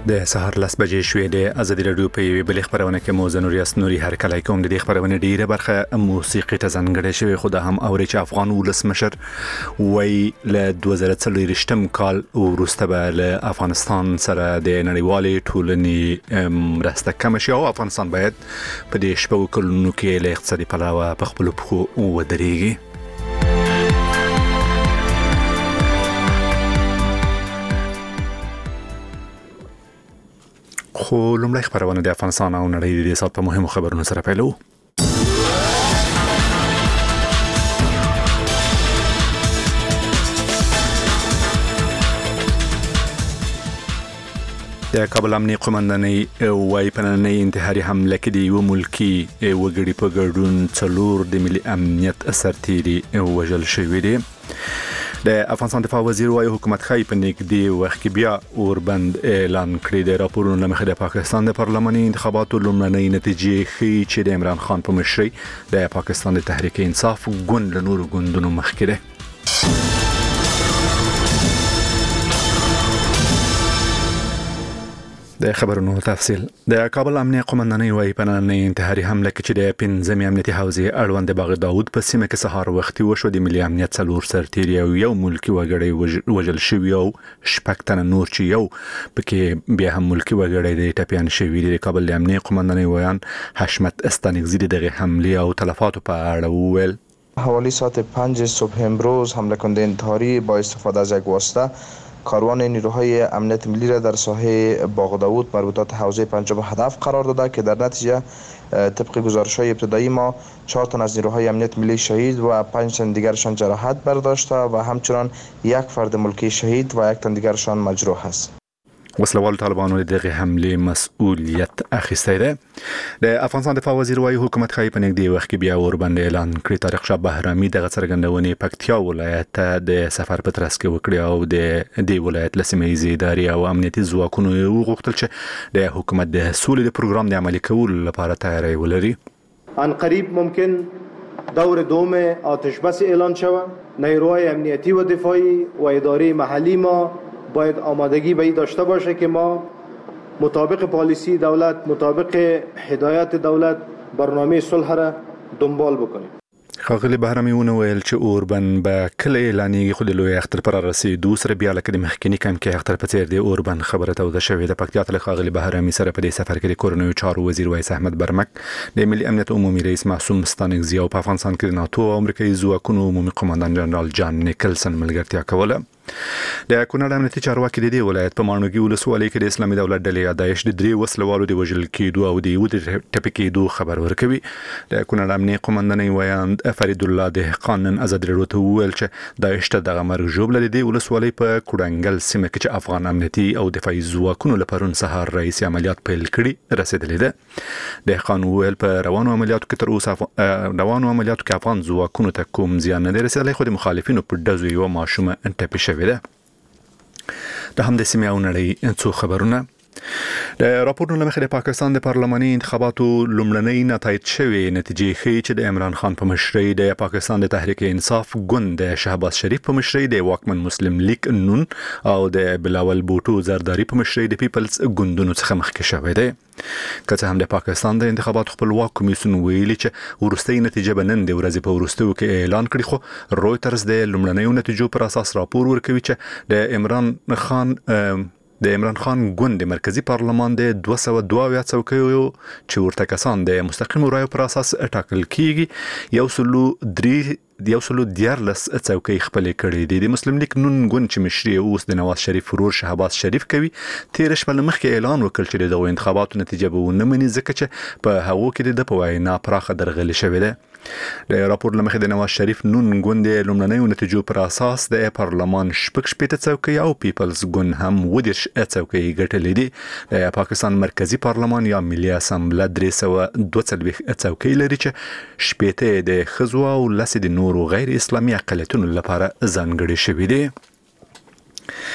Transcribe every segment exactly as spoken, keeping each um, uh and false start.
د سهار لس بجې شوې د ازادي راډیو په یوه بلې خبرونه کې موزه نوریاس نوري هر کله کوم د دې خبرونه ډیره برخه موسیقي ته ځانګړې شوی خو د هم اوري چې افغان ولسمشر وای له دوه زره څلور کال وروسته به له افغانستان سره د نړیوالې ټولنې مرسته کم شي او افغانستان باید په دې شپږ کلونو کې له اقتصادي پلوه په خپل پخو ودرېږي. خو لومړی خبرونه د افغانستان او نړۍ د سات په مهمو خبرونو سره پیلو. د کابل امنیه قومندانۍ وايي په نننۍ انتحاري حمله کې د یو ملکی وګړي په ګډون څلور د ملي امنیت سرتیري وژل شوي دي. د افغانستان دفاع وزیر وايي حکومت خای په نږدې وخت کې بیا اوربند اعلان کړی دی. راپورونه له مخې د پاکستان د پارلماني انتخاباتو لومړنۍ نتیجې ښیي چې د عمران خان په مشرۍ د پاکستان د تحریک انصاف ګوند له نورو ګوندونو مخکې دی. د خبرونو تفصیل. د کابل امنیه قومندانۍ وايي په نننۍ انتحاري حمله کې چې د پنځمې امنیتي حوزې اړوند د باغ داود په سیمه کې سهار وختي وشو د ملي امنیت څلور سرتیري او یو ملکی وګړی وژل شوي او شپږ تنه نور چې یو پکې بیا هم ملکی وګړی د ټپیان شوي دي. د کابل امنیه قومندانۍ ویان حشمت استانکزی دغه حمله او تلفاتو په اړه وویل. حوالی ساعت پنج صبح امروز حمله کننده انتحاری با استفاده از یک واسطه کاروان نیروهای امنیت ملی را در ساحه باغ داود مربوطات حوزه پنجم هدف قرار داده که در نتیجه طبق گزارش‌های ابتدایی ما چهار تن از نیروهای امنیت ملی شهید و پنج تن دیگرشان جراحت برداشته و همچنان یک فرد ملکی شهید و یک تن دیگرشان مجروح است. وسلوال طالبانو دغه حمله مسؤلیت اخیسته ده. د افغانستان دفاع وزیر وايي حکومت خای په نږدې وخت کې بیا اوربند اعلان کړی. طارق شاه بهرامي دغه څرګندونې پکتیا ولایت ته د سفر په ترڅ کې وکړي او د دې ولایت لسمې اداري او امنیتي ځواکونو وغوښتل چې د حکومت د سولې د پروګرام د عملي کولو لپاره تیاری ولري. ان قریب ممکن دور دوم آتش بس اعلان شود. نیروهای امنیتی و دفاعی و اداره محلی ما باید آمادگی به این داشته باشه که ما مطابق پالیسی دولت، مطابق هدایت دولت برنامه صلح را دنبال بکنیم. خاغلی بهرامي ویل چې اوربند به کله اعلانېږي خو د لوی اختر پر رسیدو سره بیا لکه د مخکینی کم کې اختر په څیر دی اوربند خبره توده شوې ده. پکتیا ته خاغلی بهرامي سره په دې سفر کې د کورنیو چارو وزیر وایس احمد برمک د ملي امنیت عمومي رئیس معصوم استانکزی او په افغانستان کې د ناتو او امریکایي ځواکونو عمومي قومندان جنرال جان نیکلسن ملګرتیا کوله. د کونړ امنیتي چارواکي د دې ولایت په ماڼوګي ولسوالۍ کې د اسلامي دولت ډلې داعش د درې وسلوالو د وژل کېدو او د یو د ټپي کېدو خبر ورکوي. د کونړ امنیه قومندانۍ ویان فرید الله دهقان نن ازادي راډیو ته وویل چې داعش ته دغه مرګ ژوبله د دې ولسوالۍ په کوډنګل سیمه کې چې افغان امنیتي او دفاعي ځواکونو له پرون سهار رئیسي عملیات پیل کړي رسیدلې ده. دهقان وویل په روانو عملیاتو کې تر اوسه روانو عملیاتو کې افغان ځواکونو ته کوم زیان نه دی رسیدلی خو د مخالفینو په ډزو یوه ماشومه ټپي شوې ده. د همدې سیمې او نړۍ څو خبرونه. د راپورونو له مخې د پاکستان د پارلماني انتخاباتو لومړنۍ نتایج شوې نتیجې ښیي چې د عمران خان په مشرۍ د پاکستان د تحریک انصاف ګوند د شهباز شریف په مشرۍ د واکمن مسلم لیگ نون او د بلاول بوټو زرداری په مشرۍ د پیپلز ګوندونو څخه مخکې شوی دی. که څه هم د پاکستان د انتخاباتو خپلواک کمیسیون ویلي چې وروستۍ نتیجه به نن د ورځې په وروستیو کې اعلان کړي خو رویټرز د لومړنیو نتیجو پر اساس راپور ورکوي چې د عمران خان د عمران خان ګوند د مرکزی پارلمان د دوه سوه دوه اویا څوکیو چې ورته کسان د مستقیمو رایو پر اساس ټاکل کیږي یو سلو درې یو سلو دیارلس څوکۍ خپلې کړې دي. د مسلم لیگ نون ګوند چې مشري اوس د نواز شریف ورور شهباز شریف کوي تیر شپه مخکې اعلان وکړ چې دغه انتخاباتو نتیجه به ونه مني ځکه چې په هغو کې د په وینا پراخه درغلي شوې ده. د راپور له مخې د نواز شریف نون ګوند د لومړنیو نتیجو پر اساس د پارلمان شپږ شپېته څوکۍ او پیپلز ګوند هم اووه دېرش څوکۍ ګټلې دي. د پاکستان مرکزی پارلمان یا ملي اسامبله درې سوه دوه څلوېښت څوکۍ لري چې شپېته د ښځو او لسې د نورو غیر اسلامي اقلیتونو لپاره ځانګړې شوې دي.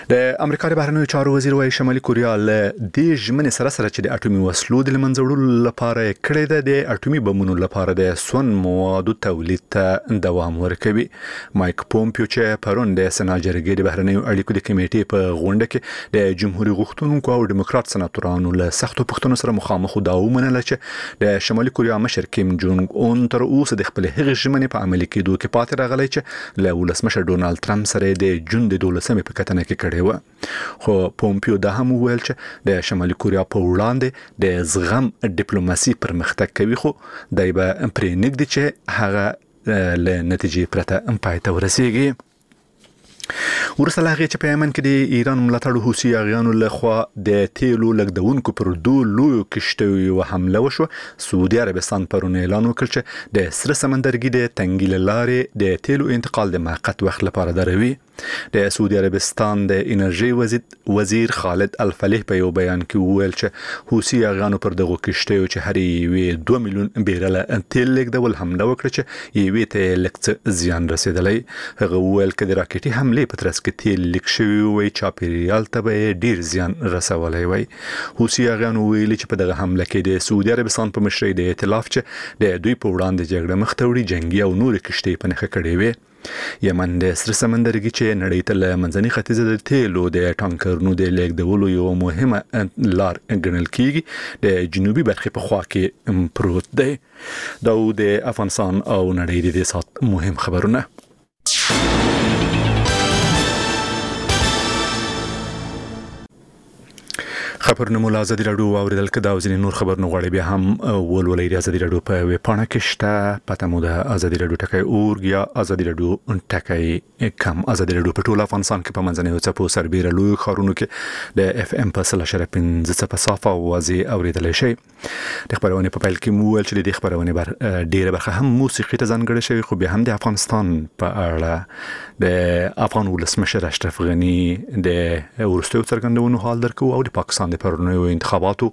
د امریکا د بهرنیو چارو وزیر وايي شمالي کوریا له دې ژمنې سره سره چې د اټومي وسلو د منځه وړلو لپاره کړې ده د اټومي بمونو لپاره د سون موادو تولید ته دوام ورکوي. مایک پومپیو چې پرون د سنا جرګې د بهرنیو اړیکو د کمیټې په غونډه کې د جمهوریت غوښتونکو او دیموکرات سناتورانو له سختو پوښتنو سره مخامخ دا ومنله چې د شمالي کوریا مشر کیم جونګ اون تر اوسه د خپل هغې ژمنې په عملي کېدو کې پاتې راغلی چې له ولسمشر ډونالد ټرمپ سره د جون د دولسمې په کتنه کې کړی و. خو پومپیو دا هم وویل چې د شمالي کوریا په وړاندې د زغم ډیپلوماسي پرمختګ کوي خو دای به پرې نږدې چې هغه له نتیجې پرته پای ته ورسیږي. ورسته له هغې چې په یمن کې د ایران ملاتړو حوثي اغیانو لخوا د تیلو لګدونکو پر دوه لویو کشتیو یوه حمله وشوه. سعودي عربستان پرون اعلان وکړ چې د سره سمندرګي د تنګي له لارې د تیلو انتقال د موقت وخت لپاره دروي. د سعودي عربستان د انرژي وزیر خالد الفلیح په یو بیان کې وویل چې حوثي اغیانو پر دغو کشتیو چې هر یوې دوه میلیون بیرله تیل لګدول حمله وکړه چې یوې ته لږ څه زیان رسېدلی. هغه وویل که د راکټي حملې په ترڅ کې تیل لیک شوي وای چاپیریال ته به ډیر زیان رسولی وای. حوثي اغیانو ویلي چې په دغه حمله کې د سعودي عربستان په مشرۍ د ائتلاف چې د دوی په وړاندې جګړه مخ ته وړي جنګي او نورې کشتۍ په نښه کړې وې. یمن د سره سمندرګي چې نړۍ ته له منځني ختیځه د تیلو د ټانکرونو د لیږدولو یو مهمه لار ګڼل کیږي د جنوبي برخې په خوا کې پروت دی. دا د افغانستان او نړۍ د دې سات مهم خبرونه. خبرونه مو ازادي راډیو اوریدل کدا او ځینې نور خبرونه غواړي بیا هم ولولئ د ازادي راډیو په ویب پاڼه کې شته. پته مو د ازادي راډیو ټکی اورګ یا ازادي راډیو ټکی کم. ازادي راډیو په ټول افغانستان کې په منځنیو څپو سربیره لوی ښارونو کې د اف ام په سل اشاریه پنځه څپه صافه اوازې اوریدلی شئ. د خبرونې په پیل کې مو ویل چې د دې خبرونې بر ډیره برخه هم موسیقي ته ځانګړې شوې خو بیا هم د افغانستان په اړه د افغان ولسمشر اشرف غني د وروستیو څرګندونو حال درکو او د پاکستان د پرونیو انتخاباتو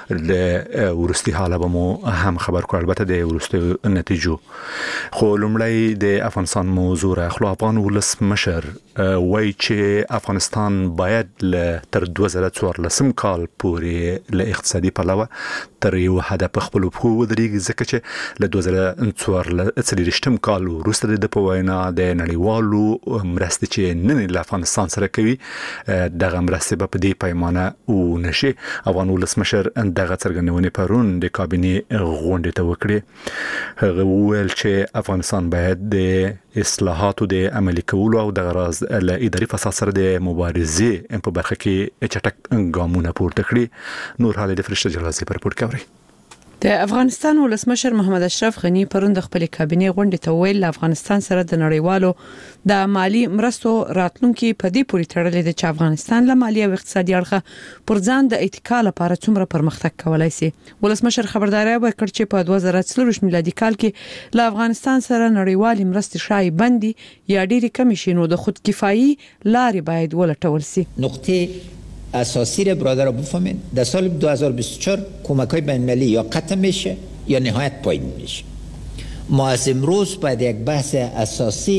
د ورستي حاله به مو هم خبر کړ البته د ورستیو نتیجو. خو لومړی د افغانستان موضوع راخلو. افغان ولسمشر وایي چې افغانستان باید له تر دوه زره څوارلسم کال پورې له اقتصادي پلوه تر یو حده په خپلو پښو ودرېږي ځکه چې له دوه زره څلېرویشتم کال وروسته د په وینا د نړیوالو مرستې چې نن له افغانستان سره کوي دغه مرستې به په دې پیمانه ونه شي. افغان ولسمشر دغه څرګندونې پرون د کابینې غونډې ته وکړې. هغه وویل چې افغانستان باید د اصلاحاتو د عملي کولو او دغه راز له اداري فساد سره د مبارزې په برخه کې چټک ګامونه پورته کړي. نور حال د فرشته جلازي پر پورت کوي. د افغانستان ولسمشر محمد اشرف غني پرون د خپل کابینې غونډې ته ویل افغانستان سره د نړیوالو د مالی مرستو راتلونکي په دې پورې تړلې ده چې افغانستان له مالی او اقتصادي اړخه پر ځان د اتکا لپاره څومره پرمختګ کولای شي. ولسمشر خبرداري ورکړه چې په دوه زره څلور میلادي کال کې له افغانستان سره نړیوالې مرستې شای بندي یا ډېری کم شي نو د خود کفایي لارې باید ولټول شي. نقطه اساسی را برادر را بفهمین در سال دو هزار و بیست و چهار کمک های بین المللی یا قطع میشه یا نهایت پایین میشه. ما از امروز باید یک بحث اساسی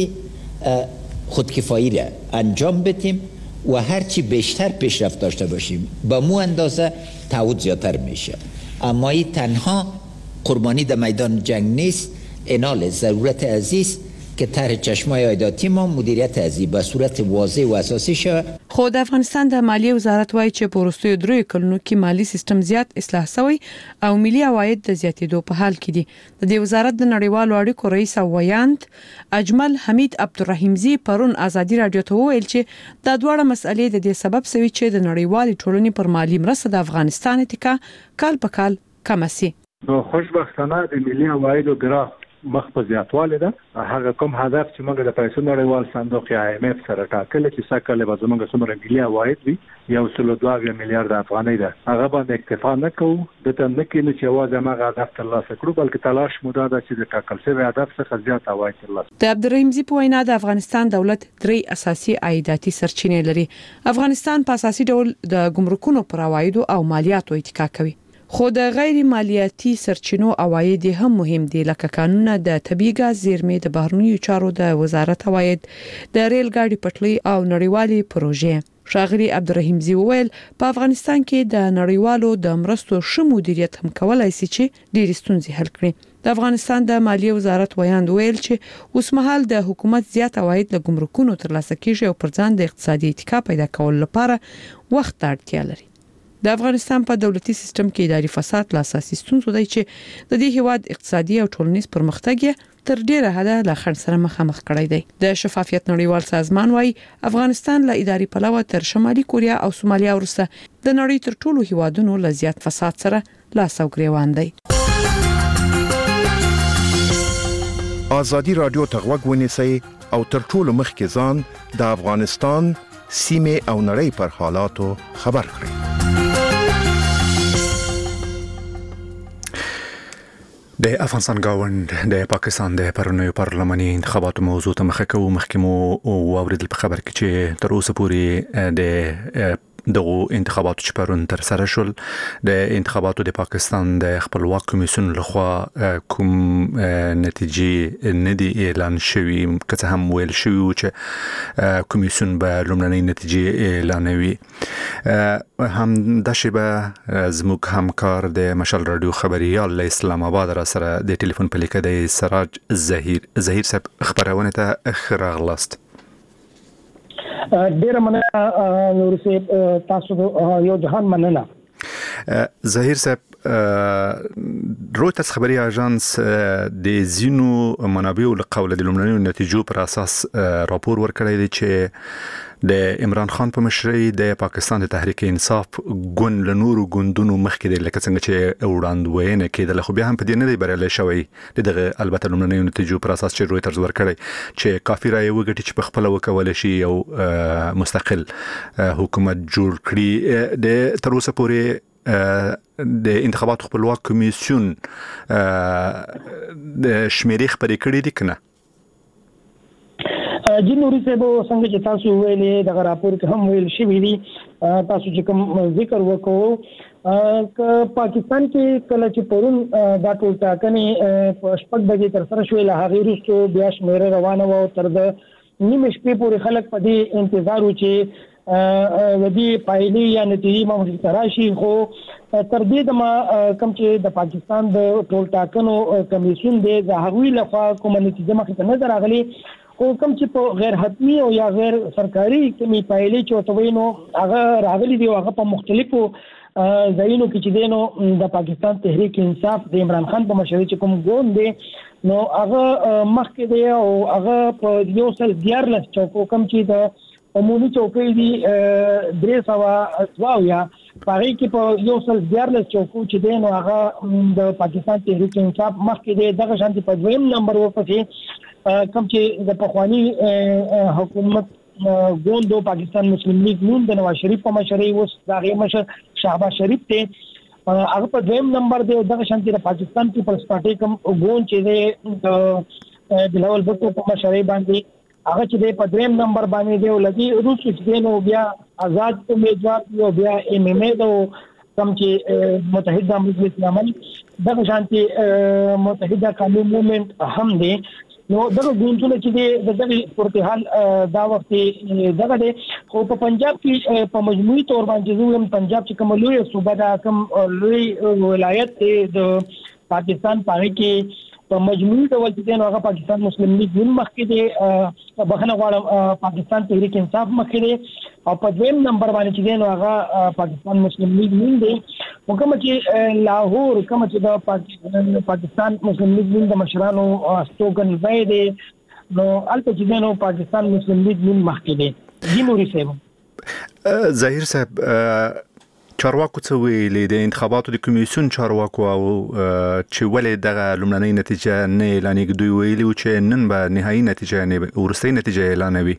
خودکفایی را انجام بدیم و هرچی بیشتر پیشرفت داشته باشیم با مو اندازه تعهد زیادتر میشه. اما این تنها قربانی در میدان جنگ نیست. انال ضرورت عزیز که طرح چشمای عایداتی ما مدیریت ازی به صورت واضح و اساسی شوه. خو د افغانستان د مالیې وزارت وایي چې په وروستیو دریو کلونو کې مالی سیستم زیات اصلاح شوی او ملي عواید د زیاتېدو په حال کې دي. د دې وزارت د نړیوالو اړیکو رئیس او ویاند اجمل حمید عبدالرحیمزی پرون ازادي رادیو ته وویل چې دا دوه مسلې د دې سبب شوي چې د نړیوالې ټولنې پر مالی مرسته د افغانستان اتکا کال په کال کم شي. نو خوشبختانه د ملي عوایدو ګراف مخ په زیاتوالی ده. هغه کوم هدف چې موږ د پیسو نړیوال صندوق یا آی ایم اف سره ټاکلی چې سږ به زموږ څومره ملي عواید وي یو سل دوه اویا میلیارډ افغانۍ ده هغه باندې اکتفا نه کوو. دته نه کېږي چې یوازې هماغه هدف ترلاسه کړو بلکې تلاش مو دا ده چې د ټاکل شوي هدف څخه زیات عواید ترلاسه کړو. د عبدالرحیمزي په وینا د افغانستان دولت درې اساسي عایداتي سرچینې لري. افغانستان په اساسي ډول د ګمرکونو پر عوایدو او مالیاتو اتکا کوي. خو د غیر مالیاتي سرچینو عواید هم مهم دي لکه قانونونه د طبیعي ګاز زیرمې د بهرنیو چارو د وزارت عواید د ریل ګاډي پټلۍ او نړیوالې پروژې. ښاغلي عبدالرحیم زی وویل په افغانستان کې د نړیوالو د مرستو ښه مدیریت هم کولای شي چې ډېرې ستونزې حل کړي. د افغانستان د مالیې وزارت ویاند ویل چې اوسمهال د حکومت زیات عواید له ګمرکونو ترلاسه کیږي او پر ځان د اقتصادي اتکا پیدا کولو لپاره وخت ته اړتیا لري. د افغانستان په دولتي سیستم کې اداري فساد لا اساسي ستونزه دی چې د دې هیواد اقتصادي او ټولنیز پرمختګ تر ډیره حده له خنډ سره مخامخ کړی دی. د شفافیت نړیوال سازمان وايي افغانستان له اداري پلوه تر شمالي کوریا او سومالیا وروسته د نړۍ تر ټولو هیوادونو له زیات فساد سره لاس او ګریوان دی. ازادي رادیو ته غوږ ونیسئ او تر ټولو مخکې ځان د افغانستان سیمه او نړۍ پر حالاتو خبر کړئ. د افغانستان گاوند د پاکستان د پرونیو پارلماني انتخاباتو موضوع ته مخه کوو. مخکې مو واوریدل په خبر کې چې تر اوسه پورې د دغه انتخاباتو چې پرون تر سره شول د انتخاباتو د پاکستان د خپلواک کمیسیون لخوا کوم نتیجې نه دي اعلان شوي، که څه هم ویل شوي چې کمیسیون به لومړنۍ نتیجې اعلانوي. هم د شبه زموږ همکار د مشال رادیو خبريال له اسلام آباد را سره د ټلیفون په لیکه د سراج ظهیر ظهیر صاحب خبرونه ته خراغلاست. ډیره مننه نور صاحب، تاسو یو جهان مننه. ظهیر صاحب، رويترز خبري اژانس د زینو منابعو له قوله د لومړنیو نتیجو پر اساس راپور ورکړی دی چې د عمران خان په مشرۍ د پاکستان د تحریک انصاف ګوند له نورو ګوندونو مخکې د لکه څنګه چې وړاندوینه کېدل، خو بیا هم په دې نه دی بریالی شوی دغه البته لومړنیو نتیجو پر اساس چې رويترز ورکړی چې کافي رایې وګټي چې په خپل وکول شي او مستقل حکومت جوړ کړي. د تر اوسه پورې د انتخاباتو خپلواک کمیسیون د شمیرې خبرې کړې دي کنه؟ جی نوري صاحب، څنګه چې تاسو ویلې د راپور کې هم ویل شوی دی، تاسو چې کوم ذکر وکړو ک پاکستان کې کله چې پرون دا ټول ټاکنې په شپږ بجې تر سره شوې، له هغې وروسته بیا شمیره روانه وه او تر د نیمې شپې پورې خلک په دې انتظار و چې د دې پایلې یا نتیجې ممکن راشي. خو تر دې دمه کوم چې د پاکستان د ټول ټاکنو کمیسیون دی د هغوی لخوا کومه نتیجه مخې ته نه ده راغلې، خو کوم چې په غیر حتمی او یا غیر سرکاري کومې پایلې چې ورته وایي نو هغه راغلي دي او هغه په مختلفو ځایونو کې چې دی نو د پاکستان تحریک انصاف د عمران خان په مشرۍ چې کوم ګوند دی نو هغه مخکې دی او هغه په یو سل دیارلس چوکو کوم چې د عمومي چوکۍ دي درې سوه دوه اویا په هغې کې په یو سل دیارلس چوکو چې دی نو هغه د پاکستان تحریک انصاف مخکې دی. دغه شانتې په دویم نمبر ورپسې کوم چې د پخواني حکومت ګوند پاکستان مسلم لیگ نون د نواز شریف په مشرۍ اوس د هغې مشر شهباز شریف دی، هغه په دویم نمبر دی. دغه شانتې د پاکستان پیپلز پارټۍ کوم ګوند چې دی د بلاول بھټو په مشرۍ باندې هغه چې دی په دریم نمبر باندې دی او لږ وروسته چې دی نو بیا آزاد امیدوار دی او بیا ایم ایم اے د کوم چې متحده مجلس العمل دغه شانتې متحده قومي موومنټ هم دی. نو دغه ګوندونه چې دی د دغه صورتحال دا وخت دغه دی، خو په پنجاب کې په مجموعي تور باندې زویم پنجاب چې کوم لوی صوبه دا کوم لوی ولایت دی د پاکستان په کې په مجموعي ډول چې نو هغه پاکستان مسلم لیگ ګوند مخکې دی، بخښنه غواړم پاکستان تحریک انصاف مخکې دی او په دویم نمبر باندې چې نو هغه پاکستان مسلم لیگ ګوند دی. کوم چې لاهور کوم چې د پاکستان مسلم لیگ ګوند د مشرانو استوګنځای دی نو هلته چې نو پاکستان مسلم لیگ ګوند مخکې دی. جی نوري صاحب. ظهیر صاحب، چارواکو څه ویلي د انتخاباتو د کمیسیون چارواکو او چې ولې دغه لومړنۍ نتیجه نه اعلانېږي؟ دوی ویلي و چې نن به نهایي نتیجه نه وروستۍ نتیجه اعلانوي.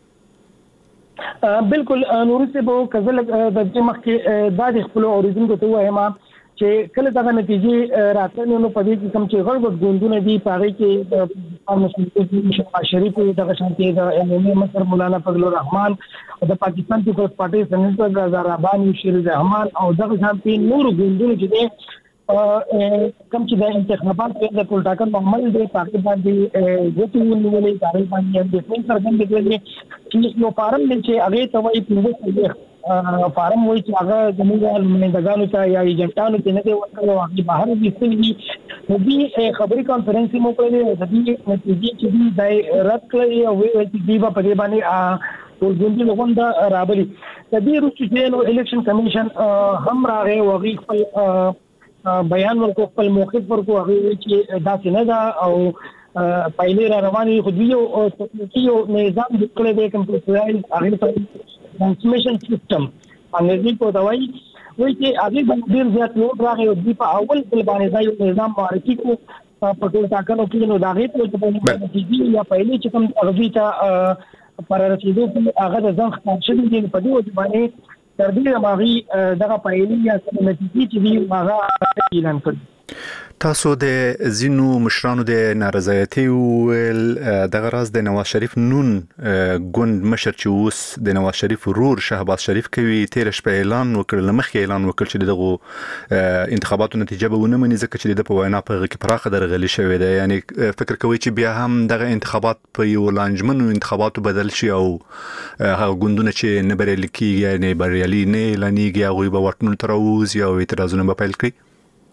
بالکل نوري صاحب، که زه لږ د دې مخکې دا د خپلو اورېدونکو ته ووایم چې کله دغه نتیجې راتللې نو په دې کې کوم چې غړ غړ ګوندونه دي په هغې کې د پاکستان مسلم لیگ شهباز شریف دغه شانتې د ایم ایم اے مشر مولانا فضل الرحمان او د پاکستان پیپلز پارټۍ سینیټر رضا رحماني شیر رحمان او دغه شانتې نورو ګوندونو چې دی کم چې د انتخابات د ټولټاکنو عمل دی پاکستان باندې ګوتې ونیولې کاري باندې د فون څرګند کړي چې یو فارم دی چې هغه ته وایي پنځه فارم وایي چې هغه زموږ نمائندګانو ته یا ایجنټانو ته نه دی ورکړل او هغه بهر ویستلي دي. نو دې خبري کانفرنس مو کړې د دې نتیجې چې دی د رد کړی او وایي چې دی په دې باندې ټول ګوندي لغوندا رابلی د دې روسي نو الیکشن کمیشن هم راغی او غي خپل بیان ورکو خپل موقف ورکو هغه چې دا څنګه دا او پایله را رواني خو دی او یو نظام د کړه د کمپیوټرایز هغه ټرانسمیشن سیستم انګلیسي په دوايي وایي چې هغه باندې زیات نو راغی او دی په اول بل باندې دا یو نظام معرفي کو په ټول ټاکنو کې نو دا غي په باندې یا پایله چې کوم هغه ته پر رسیدو کې هغه د ځان خپل شوی دی په دې باندې تر دې ماغي دغه پایلې یا نتیجې چې دی هغه اعلان کړ. تاسو د زینو مشرانو د نارضایتي ول د غراز د نواز شریف نون ګوند مشر چې اوس د نواز شریف رور شهباز شریف کوي تیر شپه اعلان وکړ لمخې اعلان وکړ چې دغه انتخاباتو نتیجه به ونه مني ځکه چې د په وینا په کې پراخه درغلي شوې ده. یعنی فکر کوي چې بیا هم دغه انتخابات په یو لانجمنو انتخاباتو بدل شي او هغه ګوندونه چې نه بریالي کیږي یعنی بریالي نه لنیږي هغه به ورټنو تروز یا اعتراضونه به پیل کړي.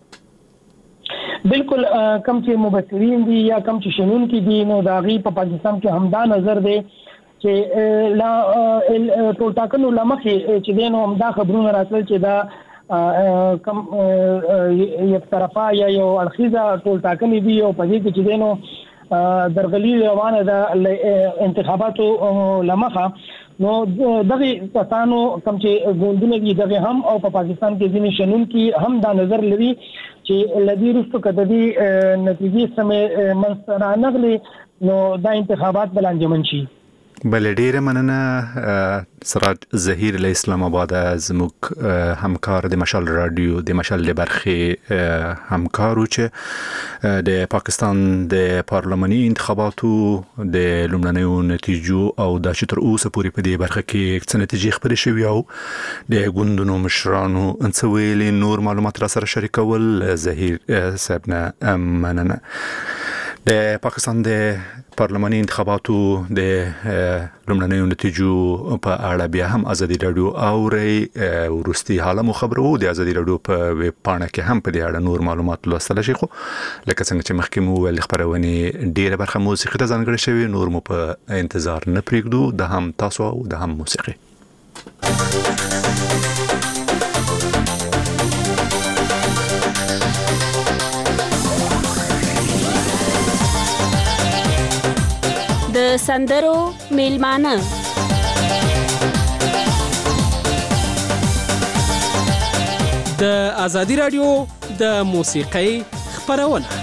بالکل کم چې مبصرین دي یا کم چې شنون کې دي نو دا غي په پاکستان کې همدا نظر دی چې لا ټول ټاکنو لمخې چې دینو همدا خبرونه راتل چې دا کم یو طرفه یا یو اړخیزه ټول ټاکنې دي او په دې کې چې دینو درغلي روانه ده انتخاباتو لمخه نو دغه کسانو کم چې ګوندونه دي دغه هم او په پاکستان کې ځینې شنون کې هم دا نظر لري چې لدی رستو کدی نتیجې سمې منستر نغلي نو دا انتخابات بل انجمن شي. بل ډیره مننه سراج ظهیر له اسلام آباد زموږ همکار د مشال رادیو د مشال برخه همکارو چې د پاکستان د پارلماني انتخاباتو د لومړنیو نتیجو او د شتر اوسه پوری په دې برخه کې څه نتیجې خبرې شوې او د ګوندونو مشرانو انڅویلي نور معلومات را سره شریکول ظهیر صاحبنا مننه. د پاکستان د پارلماني انتخاباتو د لومړنیو نتیجو په اړه بیا هم ازادي رادیو اوري ورستي حاله مو خبرو د ازادي رادیو په ویب پاڼه کې هم په دې اړه نور معلومات لوستل شي. خو لکه څنګه چې مخکې مو ول خبرونه ډیره برخه موسیقي ته ځانګړې شوی نور مو په انتظار نه پریږدو د هم تاسو او د هم موسیقي. د سندرو میلمانه د ازادي رادیو د موسیقۍ خبرونه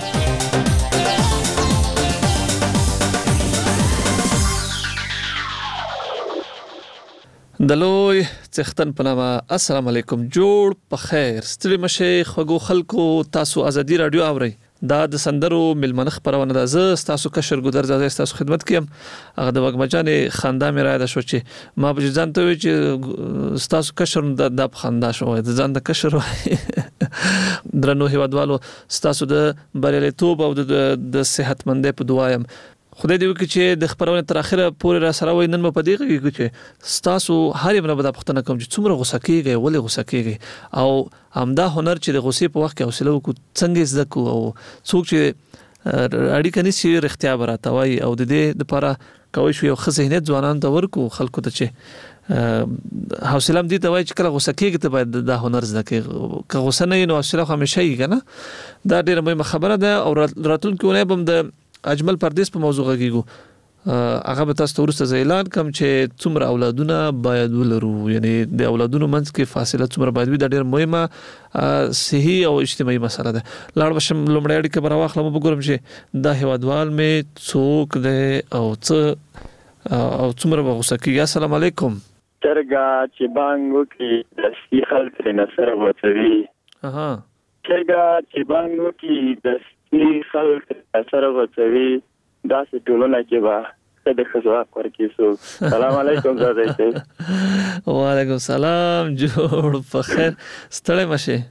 د لوی څښتن په نامه السلام علیکم جوړ په خیر ستړي مشه خوګو خلکو تاسو ازادي رادیو اورئ دا د سندرو ملمنه خبرونه ده زه تاسو کشر ګذر زده تاسو خدمت کوم هغه د وګمجانې خندا مې را ده شو چې ما به ځان ته چې تاسو کشر د خندا شو د ځان د کشر درنو هیوادوالو تاسو د بریالیتوب او د صحتمندۍ په دعایم خدای دې وکړي چې د خبرونه تر اخره پورې را سره وای نن په دې کې چې تاسو هر یو نه بده پختنه کوم چې څومره غوسه کیږي ولې غوسه کیږي او همدا هنر چې د غوسې په وخت کې حوصله وکړو څنګه زده کو او څوک چې اړیکه نشي رښتیا براته وای او د دې لپاره کوي شو یو خزینه ځوانان ته ورکو خلکو ته چې حوصله هم دي ته وای چې کله غوسه کیږي ته باید د هنر زده کې که غوسه نه نو حوصله همیشه یې کنه دا ډیره مهمه خبره ده او راتلونکي ونه بم د اجمل پردیس په موضوع غږیږو هغه به تاسو ورسته اعلان کوم چې څومره اولادونه باید ولرو یعنی د اولادونو منځ کې فاصله څومره باید وي دا ډېر مهمه صحي او اجتماعي مسله ده. لاړ بشم لومړی اړیکه به راواخلم وګورم چې دا هیوادوال مې څوک دی او څه او څومره به غوسه کېږي. السلام علیکم. چرګه چې بانګ وکړي دستي خلک ترې سره غوڅوي. اها چرګه چې بانګ وکړي دستي خلک سره غوڅوي داسې ټولنه کې به د خزواک ورکی سو. سلام علیکم زاده. وعلیکم سلام جوړ په خیر ستړی مشه.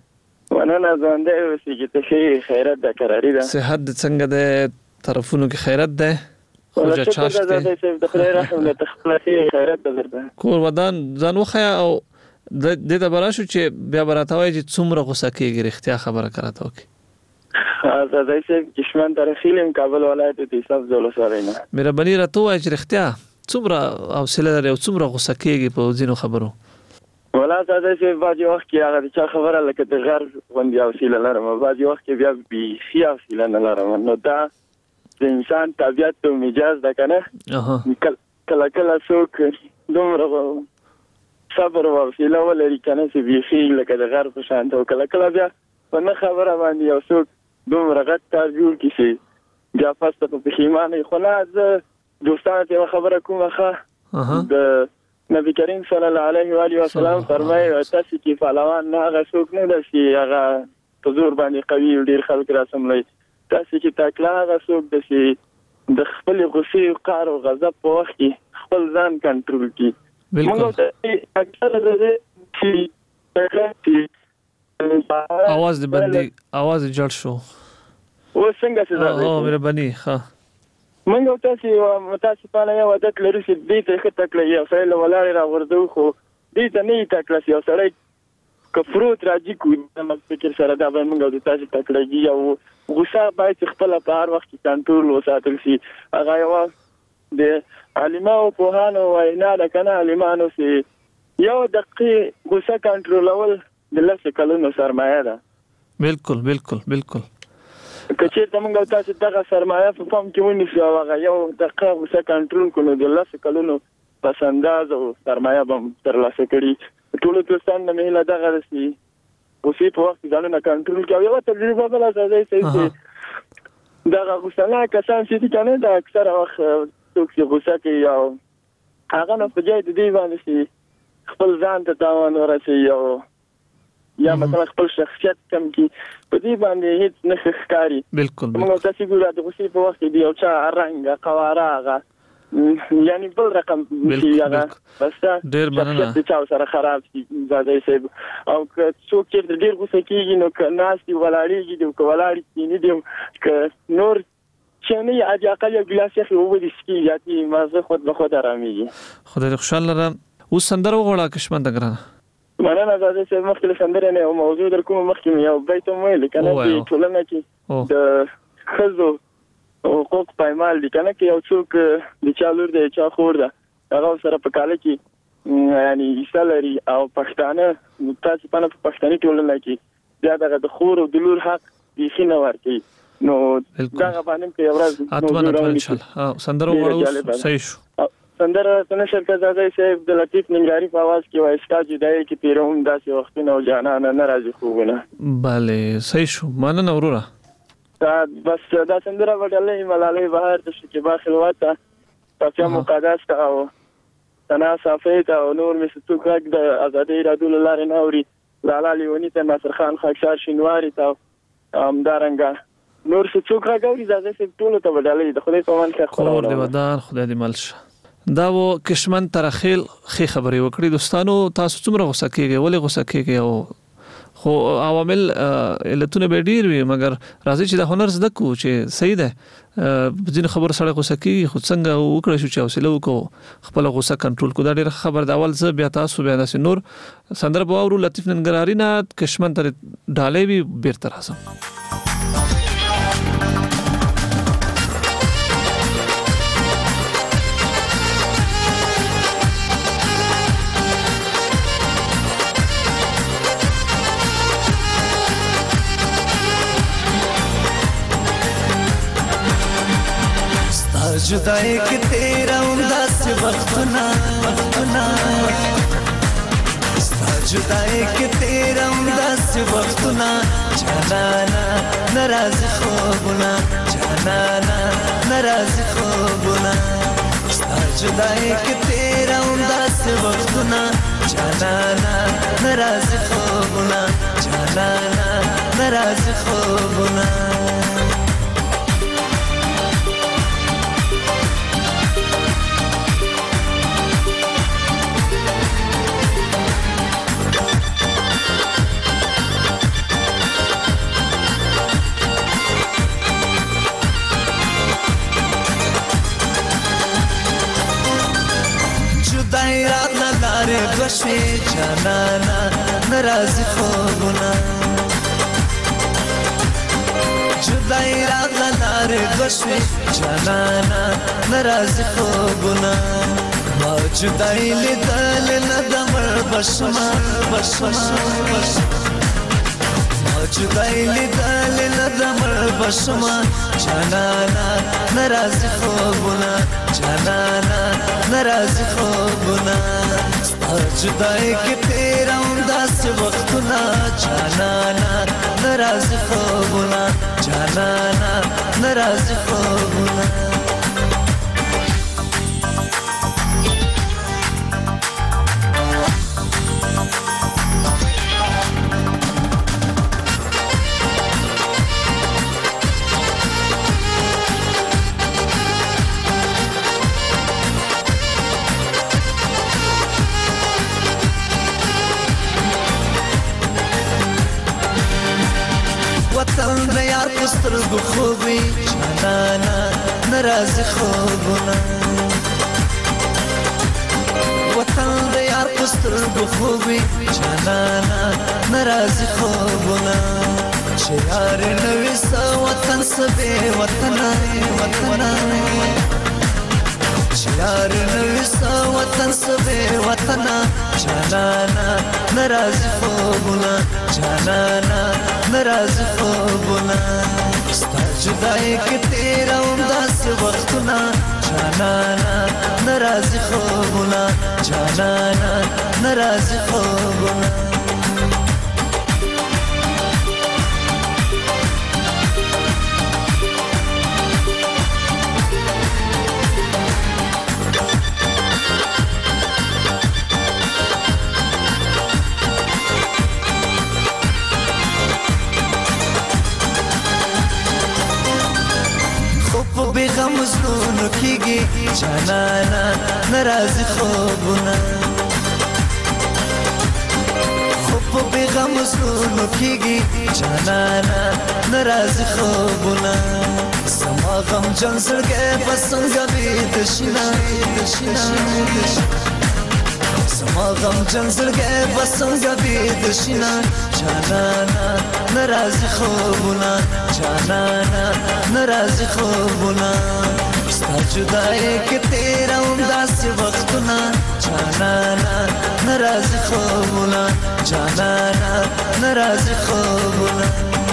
مننه ځوانده اوسې چې ته خیرت د قراری ده صحت څنګه ده طرفونو کې خیرت ده خوجا چاشته د خدای رحم له تخپل خیرت درته کور ودان ځان وخیا او د دې د براشو چې بیا براتوي چې څومره غوسه کېږي رښتیا خبره کراته وکي دا دای چې کشمن تاریخي کابل ولایت د حساب زول سره نه مې ربني راته وای چې رښتیا څومره حوصله لري او څومره غوسه کېږي په ځینو خبرو ولا دا چې باجی وخت کې هغه چې خبره لکه د غر غوندي حوصله لرم باجی وخت کې بیا بي خیا حوصله نه لرم نو دا د انسان طبيعت او مزاج دا کنه کله کله څوک دومره صبر او حوصله ولري کنه چې بي خي لکه د غر په شان ته کله کله بیا په نه خبره باندې یو څوک دومره غټ کار جوړ کړي بیا فاسته په پښیمانه خو نه زه دوستانه ته خبره کومه ښه د نبی کریم صلی الله علیه و آله وسلم فرمایي تاسو کې فالوان نه هغه څوک نه دي چې هغه په زور باندې قوي ډیر خلک راسملي تاسو چې تکلا هغه څوک دي چې د خپل غصې او قهر او غضب په وخت کې خپل ځان کنټرول کړي موږ ته اکثر د دې आवाज دې بندي आवाज جړ شو و څنګه څه ده او مې بني ها منګو تاسو متاسفانه یو عادت لري چې دې ته خطکلې یو سړی له ولاري را وردو خو دې ته نه تکلس یو سړی کفروت راځي کو د فکر سره دا به منګو د تاسو تکلې یو غوسه باید خپل په هر وخت کې کنټرول وساتل شي هغه یو د علماء په هانو وینا ده کنه علمانو سي یو دقیق غوسه کنټرولول د لاسه کلونو سرمایه ده بالکل بالکل بالکل کچې ته موږ تاسو دغه سرمایه په پام کې ونیسو هغه یو دقیقه غوسه کنټرول کړو د لاسه کلونو پس انداز او سرمایه به تر لاسه کړي ټول دوستان نه مهله دغه رسي غوسې په وخت ځانونه کنټرول کوي یو تجربه بل ځای چې دغه غوسه نه کسان چې کنه دا اکثره وخت څوک چې غوسه کوي او هغه نه په ځای د دې باندې چې خپل ځان ته تاوان ورسي او یا مثلا خپل شخصیت کم کی په دې باندې هیڅ نه ښکاری بالکل موږ تاسو ګورئ د غوسې په وخت دی او چا رنگ قواراغه یعنی بل رقم هغه بس ډیر مننه چې چا سره خراب شي زاده شي او که څوک چې ډیر غوسه کیږي نو که ناس دی ولاړیږي دی که ولاړی نه دی که نور چې نه اجي اقل یو ګلاس یې وو دي سکی یاتي مازه خود به خود آراميږي خدای خوشاله لرم او سندره وغوړه کشمن دګرانه مننه زاده چې مخکې سندره نه او موضوع در کوم مخکې یو بیت ویل کنه چې ټولنه کې د خزو حقوق پایمال دي کنه کې یو څوک د چالور دی چا خور ده هغه سره په کاله کې یعنی ایستلري او پښتانه تاسو په پښتني ټولنه کې بیا دغه د خور او د لور حق دی خنه ورکي نو دغه باندې کې ورځ اتمنه ان شاء الله سندره وړو صحیح شو سندره څنګه شرکت زاده صاحب د لطیف ننګاری په आवाज کې وایي ستا جدای کې پیروم داسې وختونه او جانانه ناراضي خوبونه bale صحیح شو مننه وروره دا بس دا سندره وړلې ملالۍ بهر د شکیبا خلوته تاسو مقدس تا او تنا صافیت او نور مې ستوک راک د ازادي رادو لاره نوري لاله لیونی ته ناصر خان خاکسار شینواری ته امدارنګ نور څوک راګوري زاده صاحب ټول ته وړلې د خدای په مان کې خور دی ودان خدای دې ملشه دا و کشمن ترخیل خې خبرې وکړي دوستانو تاسو څومره غوسه کیږئ ولې غوسه کیږئ او خو عوامل علتونه به ډیر وي مګر راځي چې د هنر زده کو چې صحیح ده ځین خبر سره غوسه کیږي خو څنګه وکړو چې حوصله وکړو خپل غوسه کنټرول کو دا ډیر خبر د اول ز بیا تاسو بیا د نور سندر باورو لطیف ننګراری نه کشمن تر ډالې وی بیرته راځم जुदाई के तेरा उदास वक्तना वक्तना जुदाई के तेरा उदास वक्तना जाना नाराज خوبنا जाना नाराज خوبنا जुदाई के तेरा उदास वक्तना जाना नाराज خوبنا जाना नाराज خوبنا لارې دوشوي جانانا ناراضي خوبونه جدای راغله لارې دوشوي جانانا ناراضي خوبونه ما جدای لیدل نه د مړ بشما بشما جدای لیدل نه د مړ بشما جانانا ناراضي خوبونه جانانا ناراضي خوبونه ستا جدای کې تیروم داسې وختونه جانانا ناراضي خوبونه جانانا ناراضي خوبونه وطن د یار په سترګو خوبي جانانا ناراضي خوبونه وطن د یار په سترګو خوبي جانانا ناراضي خوبونه چې یار نوې سا وطن سبه وطن وطن چې یار نوې سا وطن سبه وطن جانانا ناراضي خوبونه جانانا ناراضي خوبونه ستا جدای کې تیروم داسې وختونه جانانا ناراضي خوبونه جانانا ناراضي خوبونه غم زنونو کیږي جانانا ناراضي خوبونه خو په غم زنونو کیږي جانانا ناراضي خوبونه سما غم جن زړګي پسنګ به دشنا دشنا سما غم جن زړګي پسنګ به دشنا جانانا ناراضي خوبونه جانانا ناراضي خوبونه ستا جدای کې تیروم داسې وختونه جانانا ناراضي خوبونه جانانا ناراضي خوبونه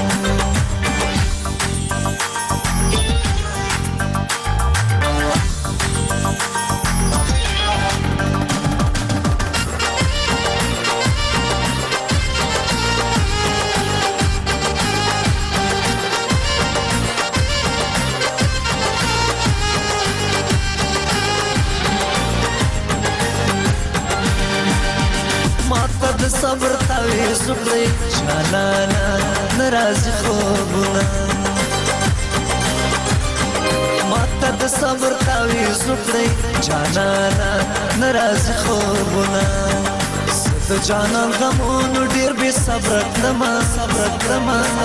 صبر تاوي زړه جانانا ناراضي خوبونه ماته د صبر تاوي زړه جانانا ناراضي خوبونه ست جانان غمونو ډیر به صبر کړم صبر کړم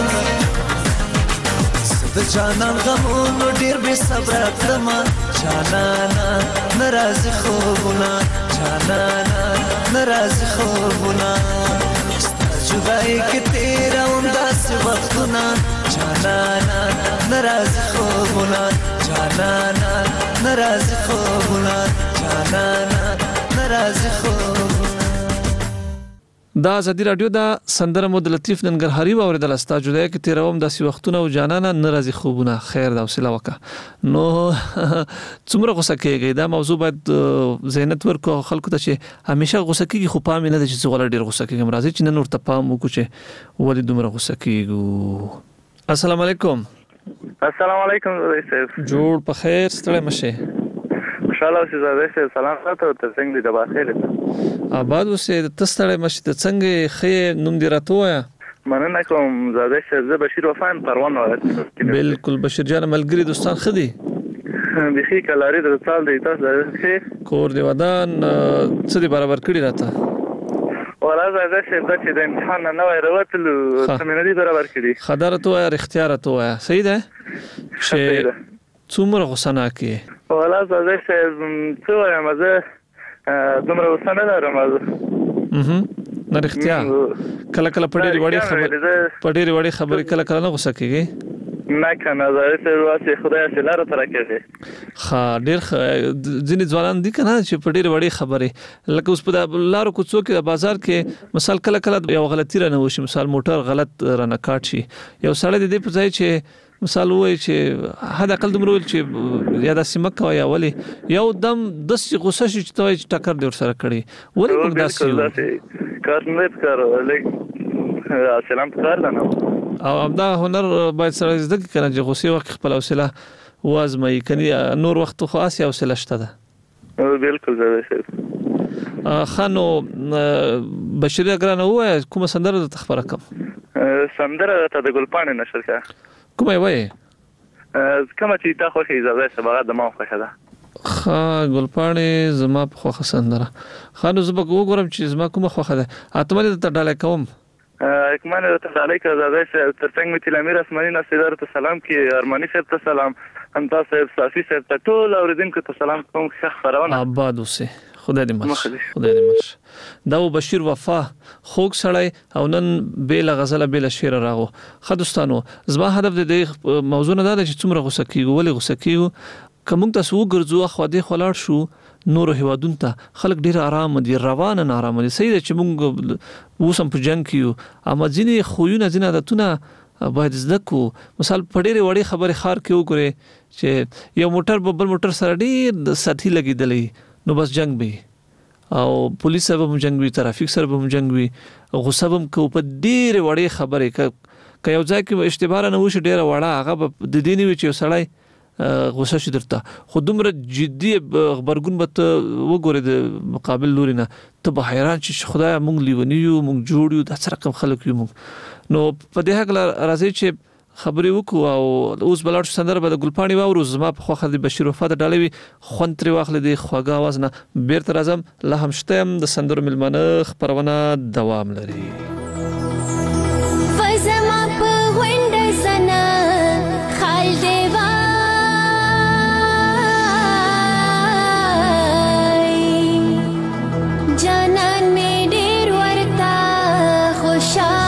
ست جانان غمونو ډیر به صبر کړم جانانا ناراضي خوبونه جانانا ناراضي خوبونه ستا جدای کې تیروم داسې وختونه جانانا ناراضي خوبونه جانانا ناراضي خوبونه جانانا ناراضي خوبونه دا ازادي رادیو دا سندره مود لطیف ننګرهاري واوریدل استا جدای کې تیروم داسې وختونه او جانانا ناراضي خوبونه خیر دا وسیله وکا نو څومره غوسه کېږي دا موضوع باید زینت ورکو خلکو ته چې همیشه غوسه کېږي خو پام نه د چې غوړ ډیر غوسه کېږي راځي چې نن ورته پام وکړو چې ولې دومره غوسه کېږي السلام علیکم السلام علیکم زیف جوړ په خیر ستړی مشه خوشاله اوسې زاده شه سلام تاسو ته څنګه دې د بخیر آباد اوسې تستړی مشه ته څنګه خې نوم دې راته وایا مننه کوم زاده شه زه بشیر وفان پروان ولایت بالکل بشیر جان ملګری دوستان خدي بخي کلاری د سال دی تاسو ښه کور دی ودان څه دی برابر کړی راته ولا زاده شه چې د امتحان نه وای وروتلو سمیناري برابر کړی خدای ته وای اختیار ته وای صحیح ده چې څومره غوسه نه کی ولا زاده شه څه وایم زه دومره وسنه لرم اها نه رښتیا کله کله په ډېرې وړې خبرې په ډېرې وړې خبرې کله کله نه غوسه کېږي نه کنه زه څه واسه خدای سره لاره تر کېږي خا ډېر ځینې ځوانان دي کنه چې په ډېرې وړې خبرې لکه اوس په لارو کوڅو کې د بازار کې مثال کله کله یو غلطي رانه وشي مثال موټر غلط رانه کاټ شي یو سړی د دې په ځای چې مثال وای چې حد اقل دومره ویل چې یا د سیمه کا یا ولی یو دم د غوسه شي چې توای ټکر دی ور سره کړی ولی موږ داسې کار نه کار لګ سلام کار نه او همدا هنر باید سره زده کړي چې غوسه وخت خپل حوصله وازمای کني نور وخت خو اسیا حوصله شته ده بالکل زده خانو بشری اگر نه وای کوم سندره د تخبره کم سندره ته د ګلپانې نشر کا کومه وای کومه چې تا خوښه اجازه سبا د ما خوښه ده خا ګلپانې زما په خوښه سندره خانو زما وګورم چې زما کومه خوښه ده اتمنه ته ډاله کوم کمانه ته ډاله کا زاده ترڅنګ می تلامیر اسماني نصیدار ته سلام کې ارمانی صاحب ته سلام همتا صاحب صافي صاحب ته ټول اوریدونکو ته سلام کوم ښه خبرونه آباد اوسه خدای دې مخ خدای دې مخ دا بشیر وفا خوګ سړی او نن بیل غزل بیل شعر راغو خدستانو زما هدف د موضوع نه دا چې څومره غوسه کیږي ولې غوسه کیږي کوم تاسو ګرځو خو دې خلاړ شو نور هوادون ته خلک ډیر آرام دي روان نه آرام دي صحیح چې موږ وسم په جنگ کیو اما ځینې خوونه ځینې عادتونه باید زده کو مثال په ډېرې وړې خبرې خار کې وګوري چې یو موټر بل موټر سره ډېر ساتي لګیدلې نو بس جنگ به او پولیس سره هم جنگ وي ترافیک سره هم جنگ وي غصه هم کو په ډېرې وړې خبرې ک یو ځای کې اشتباه نه وشي ډېر وړه هغه د دې نیوي چې سړی غوسه شي درته خو دومره جدي خبرګون به ته وګورې د مقابل لوري نه ته به حیران چې خدای مونږ لیونی یو مونږ جوړ یو د څه رقم خلک یو مونږ نو په دې حق راځي چې خبرې وکړو او اوس بلار سندره به د ګلپانې واورو زما په خوخه د بشیر وفا د ډالوي خوند تر واخل دی خوګه आवाज نه بیرته راځم له هم شتم د سندرو ملمنه خبرونه دوام لري فزما په وند زنه خال دیوا جانان می ډیر ورتا خوشا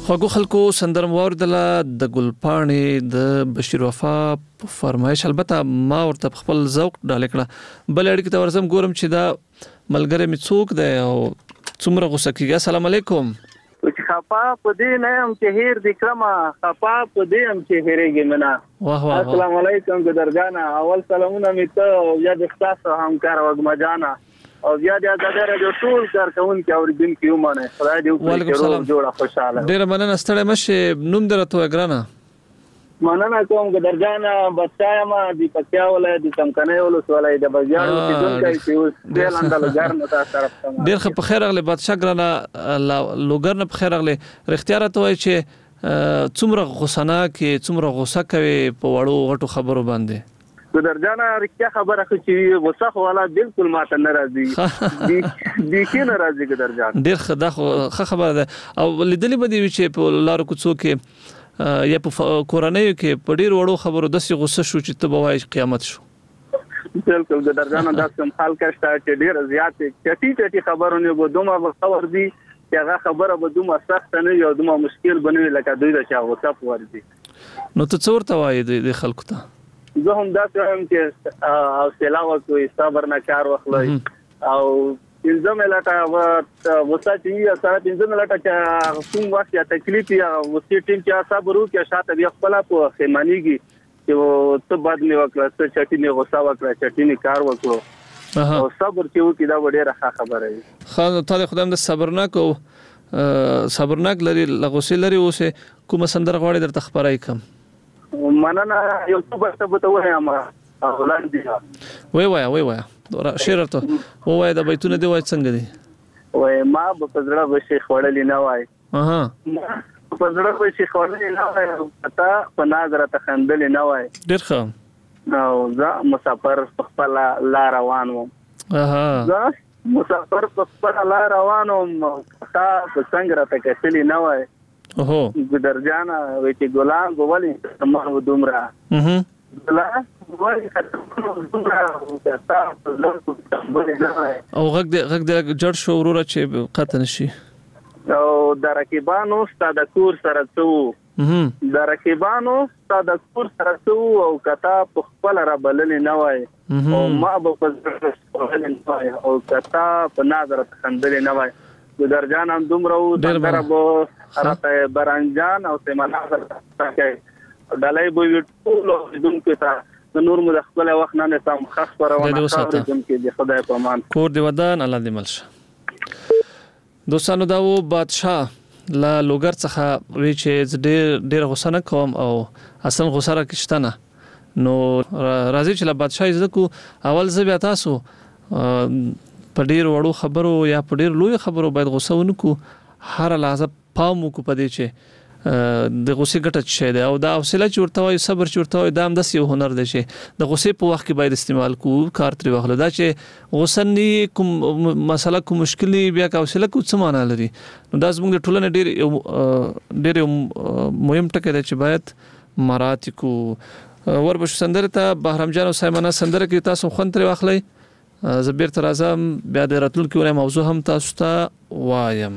خوږو خلکو سندرم واوردله د ګلپاڼې د بشیر وفا فرمایش. البته ما ورته خپل ذوق ډالې کړه. بل اړیکې ته ورسم ګورم چې دا ملګری می څوک دی او څومره غوسه کیږي. السلام علیکم. چې خپا په دې نه هم چې هیر د کړما خپا په دې هم چې هیرېږي منا. واه واه. السلام علیکم ګدرګانا. اول سلامونه می ته او یا د تاسو همکار وګما جانا او بیا د ازادره جو ټول کار کوون کې اوریدونکو یو مانه خدای دې وکړي چې جوړه خوشاله. ډیر مننه ستړی مشه. نوم درته وګرانه. مننه کوم ګدرګانا. بچایا ما د پکیا ولای د تمکنه ولوس ولای د بازار کې دونکای چې اوس د لاندې لګار نه تاسو طرف ته. ډیر خو په خیر اغله بادشاہ ګرانه لوګر نه په خیر اغله اختیار ته وای چې څومره غوسنه کې څومره غوسه کوي په وړو غټو خبرو باندې. ګدرجانا رښتیا خبره خو چې غوسه خو والا بالکل ماته نه راځي. دي کې نه راځي ګدرجان. ډیر خدا خو خبره ده. او لیدلې به دی چې په لارو کوڅو کې یا په کورنۍ کې په ډیر وړو خبرو داسې غوسه شو چې ته به وایې قیامت شو. بالکل ګدرجانا دا کوم حال کښته چې ډیر زیات چټي چټي خبرونه به دومره وسور دي چې هغه خبره به دومره سخت نه یو دومره مشکل بنوي لکه دوی د چا غوسه پوردي. نو ته څور ته وایې د خلکو ته؟ زه هم دا څنګه چې حوصله وکړئ صبر نه کار واخلئ او پنځم لټه وسه چې سره پنځم لټه چې کوم وخت یا تکلیف یا وسې ټیم چې صبر وکړي شاته بیا خپل په خیمانيږي چې ته بد نه وکړه ته چټي نه غوسه وکړه چټي نه کار وکړو او صبر چې وکړي دا ډیره ښه خبره ده. خو ته خدای دې صبرناک او صبرناک لري لغوسه لري اوسه کوم سندر غواړي درته خبرای کوم. مننه یو څه بس به ته وایم اولاد دي. وای وای وای وای شعر ته وای د بیتونه دی وای څنګه دی؟ وای ما په پزړه به شیخ وړلې نه وای. اها په پزړه به شیخ وړلې نه وای پتا په نظر ته خندلې نه وای. ډیر ښه. او زه مسافر په خپل لار روان وم. اها زه مسافر په خپل لار روان وم تا په څنګه راته کتلې نه وای. اوهو ګدرجانا وای چې ګلان ګولې ما دومره. اها ګلان ګولې دومره تا په لږ او غږ دې غږ دې جړ شو وروره چې قطع نشي. او د رقیبانو ستاد کور سره څو د رقیبانو ستاد کور سره څو او کتا په خپل را بللې نه وای او ما به په ځل نه وای او کتا په نظر خندلې نه وای. ګدرجان هم دومره و دغه به راته برانجان او سیمانازر تاکي دلای به ټول دونکو ته د نور مو د خپل وخت نه سم خاص پرونه دونکو د خدای په امان کور دی ودان الله دې ملشه. دوستانو دا و بادشاہ لا لوګر څخه وی چې ډېر ډېر غوسه نه کوم او اصلا غوسه را کښتنه نو راځي چې لا بادشاہ زکو اول زبیا تاسو په ډیر وړو خبرو یا په ډیر لوی خبرو باید غوسه ونکو. هر لحظه پام وکړو په دې چې د غوسې ګټه شي دی او دا حوصله چې ورته وي صبر چې ورته وي دا هم داسې یو هنر دی چې د غوسې په وخت کې باید استعمال کو کار ترې واخلو. دا چې غوسه نه کوم مسله کوم مشکل بیا کا حوصله کو څه معنا لري. نو دا زموږ د ټولنې ډیر ډیر مهم ټکی دی چې باید مراعات کو. وربشو سندره ته بهرام جان او سایمانه سندره کې تاسو خوند ترې واخلئ. زبیر تر اعظم بیا د راتلونکي ولې موضوع هم تاسو ته وایم.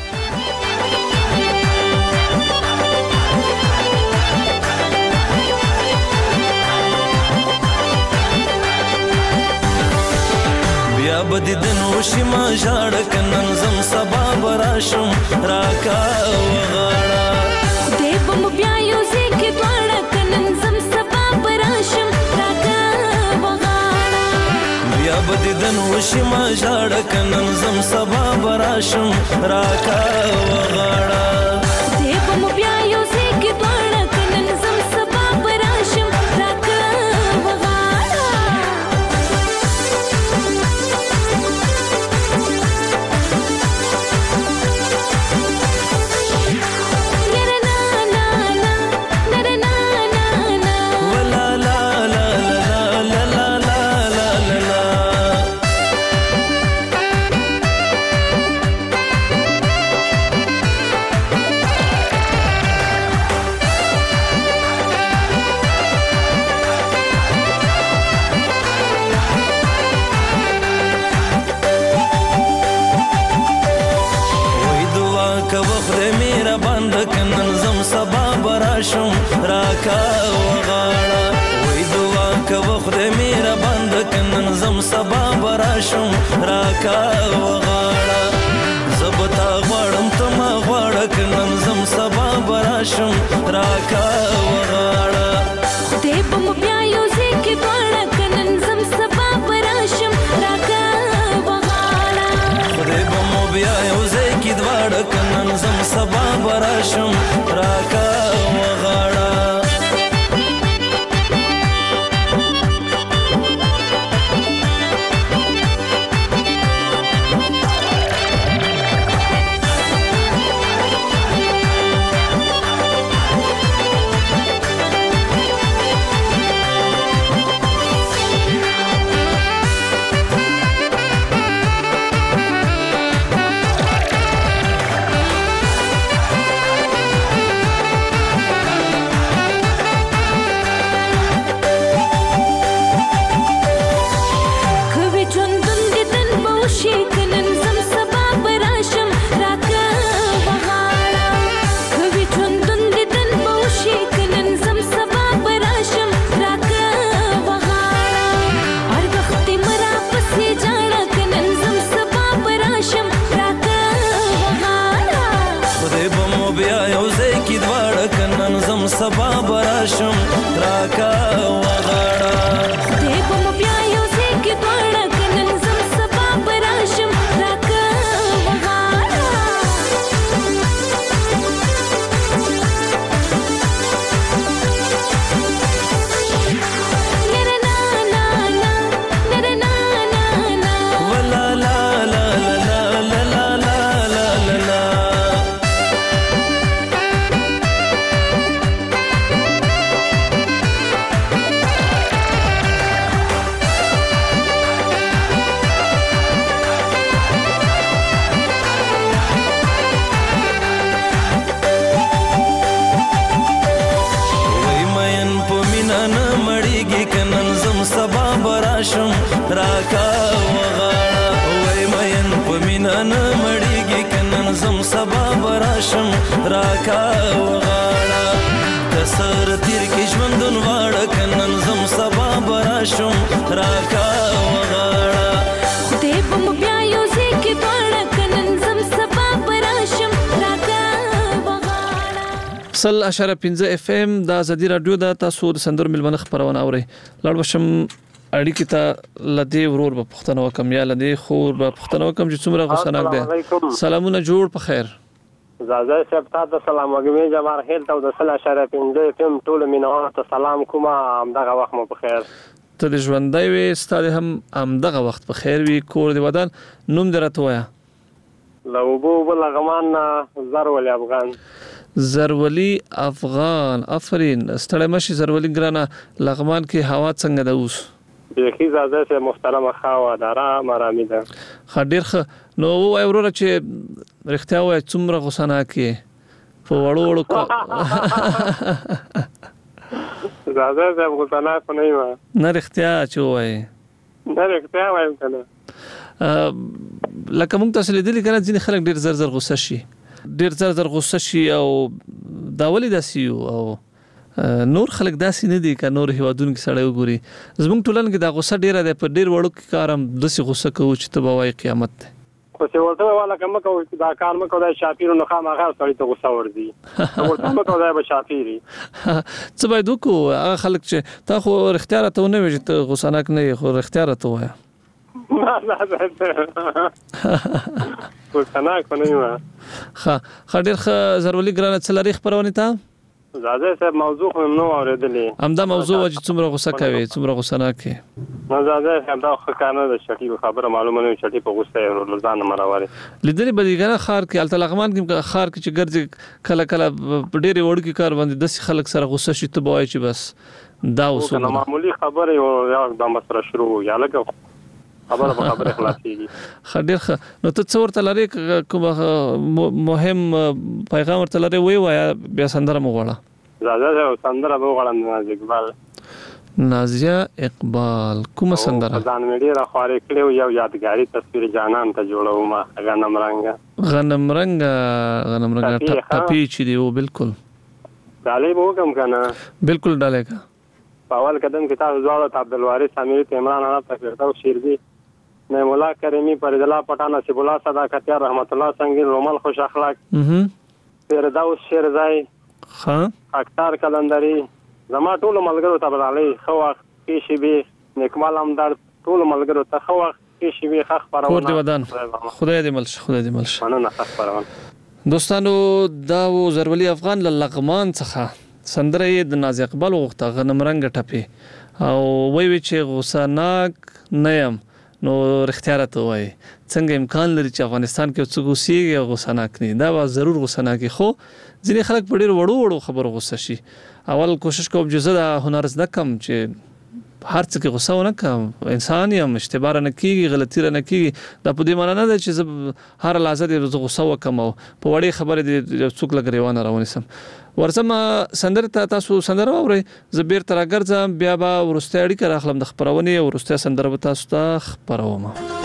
بیا بدیدن وشي ما ژړ کنن زم سبا براشم راکا وغاړه دې بم بیا یو ځکه دواړه کنن زم سبا براشم راکا وغاړه بیا بدیدن وشي ما ژړ کنن زم سبا براشم راکا وغاړه دې بم بیا یو ځکه دواړه کنن زم سبا براشم راکا وغاړه براشم راکا وغاړه وای دعا کوه خدای میرا بند کنن زم سبا براشم راکا وغاړه زبتا غواړم ته ما غواړه کنن زم سبا براشم راکا وغاړه خدای په مو بیا یو ځکه غواړه کنن زم سبا براشم راکا وغاړه خدای په مو بیا یو ځکه غواړه کنن زم سبا براشم راکا وغاړه سبا براشم راکا وغاړه خدای په مو بیا یو ځکه غواړه کنن زم سبا براشم راکا وغاړه نره نا نا نا نره نا نا نا ولا لا لا لا لا لا لا لا لا براشم راکا وغاړه وای مین په مینا نه مړیږي کنن زم سبا براشم راکا وغاړه کسر تیر کې ژوندون واړه کنن زم سبا براشم راکا وغاړه خدای په مو بیا یو ځکه غواړه کنن زم سبا براشم راکا وغاړه سل اشاره پنځه اف ام د ازادي رادیو د تاسو د سندر ملمنه خبرونه اوري لاړ وشم اړیکې ته لدی ورور په پښتنو کم یا لدی خور په پښتنو کم چې څومره غوسناک دي سلامونه جوړ په خیر زازه صاحب تاسو سلام وګمې جمهور هیل ته د سل اشاره پنځه فم ټول مینه ته سلام کوم همدغه وخت مو په خیر ته د ژوندۍ وي ستاره هم همدغه وخت په خیر وي کور دی ودان نوم درته وایا لوبو بلغمان زرولي افغان زرولي افغان افرین ستړی مشي زرولي ګرانه لغمان کې هوا څنګه ده اوس بيخي زازه سه محترمه خوا دارا مرامي ده خډیر خ نو وای وروره چې رښتیا وای څومره غوسانه کې په وړو وړو زازه سه غوسانه په نه و نه رښتیا چې وای نه رښتیا وایم کنه لکه موږ تاسو لیدل کنه ځینې خلک ډیر زر زر غوسه شي ډیر زر زر غوسه شي او دا ولې داسي او نور خلک داسې نه دي که نور هیوادونو کې سړی وګوري زموږ ټولنه کې دا غوسه ډیره ده په ډیر وړو کې کار هم داسې غوسه کوو چې ته به وایې قیامت دی خو چې ورته والا کوم کوي دا کار مې کوي شاپیر نو خامخا سړی ته غوسه ورځي ورته مې کوي به شاپيري څه باید وکړو هغه خلک چې تا خو اختیار ته ونه وي چې ته غوسناک نه یې خو اختیار ته وایه غوسناک نه یم ښه ښه ډېر ښه زرولي ګرانه څه لري خپرونې ته زاده صاحب موضوع هم نو اوریدلې همدا موضوع چې څومره غوسه کوي څومره غوسناک کې نو زاده صاحب دا خکانه د شټي خبره معلومه نه شټي په غوسه ورلزان مراوي لیدلې بدیګره خار کې التلغمان کې خار کې چې ګرځي کله کله ډېر وړ کې کار باندې د خلک سره غوسه شي ته بوای چې بس دا وسو نو معمولی خبره یو د مسره شروع یا لکه خبره په خبره خلاصيږي خډیر نو ته څور ته لري کوم مهم پیغام ورته لري وی وای بیا سندره مغواړه زاده سندره مغواړم نازیه اقبال نازیه اقبال کوم سندره ځان مې ډیره خوارې کړو یو یادګاری تصویر جانان ته جوړو ما غنم رنګ غنم رنګ غنم رنګ ټپی چي دی او بالکل ډالۍ به وکم کنه بالکل ډالۍ کا په اول قدم کې تاسو ځوړ ته عبدالوارث امیر عمران انا تکرتاو شیرزی نعمت کریمی فرید الله پټان نصیب الله صداقتیار رحمت الله سنگین رومل خوش اخلاق فردوس شیرزای خان اختر کلندری زما ټول ملګرو ته ډالۍ خو وخت کې شی به نیکمال امدار ټول ملګرو ته خو وخت کې شی به خخ پرونه کور دی ودان خدای دې ملش خدای دې ملش مننه خخ پرونه دوستانو دا و زرولی افغان لغمان څخه سندره د ناز اقبال وغوښته غنم رنګ ټپي او وی وی چې غوسه ناک نه یم نو رښتیا راته وایي څنګه امکان لري چې افغانستان کې څوک اوسېږي او غوسه ناک نه دا به ضرور غوسه ناکي خو ځینې خلک په ډېر وړو وړو خبرو غوسه شي اول کوشش کوم چې زه دا هنر زده کم چې هر څه کې غوسه ونه کوم انسان یم اشتباه نه کیږي غلطي نه کیږي دا په دې معنی نه ده چې هر لحظه دې غوسه وکم او په وړې خبره دې څوک لګریوانه راونیسم ورسم سندره تاسو سندره اورئ زه بیرته راګرځم بیا به ورسته اړیکه راخلم د خبرونه او ورسته سندره به تاسو ته خبروم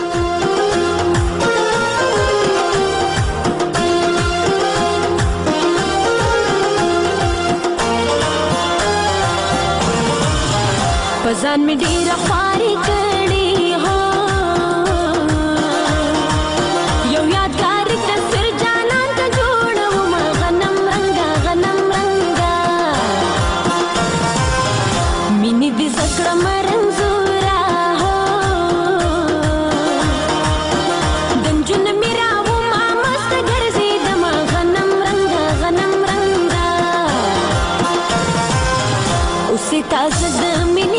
پزان می ډیر خواري کړي هو یو یادګار تصویر جانان ته جوړو ما غنم رنگا غنم رنگا مینې دې زکړه مرنزورا هو دنجن میرا و ما مست ګرځي دما غنم رنگا غنم رنگا اوسې تاسو د مینې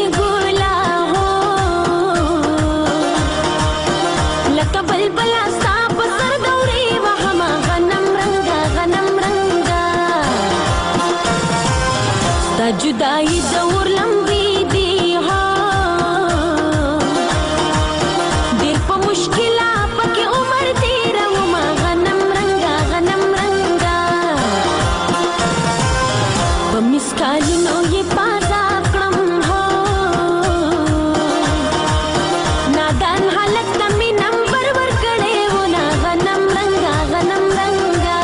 جدائی دور لمبی دی ها دیر پا مشکلہ پکی عمر تیرا وما غنم رنگا غنم رنگا پا مسکالینو یہ پازا کرم ہو نادان حالت نمی نمبر ور کڑے ہونا غنم رنگا غنم رنگا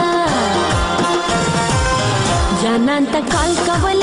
جانان تا کال کولے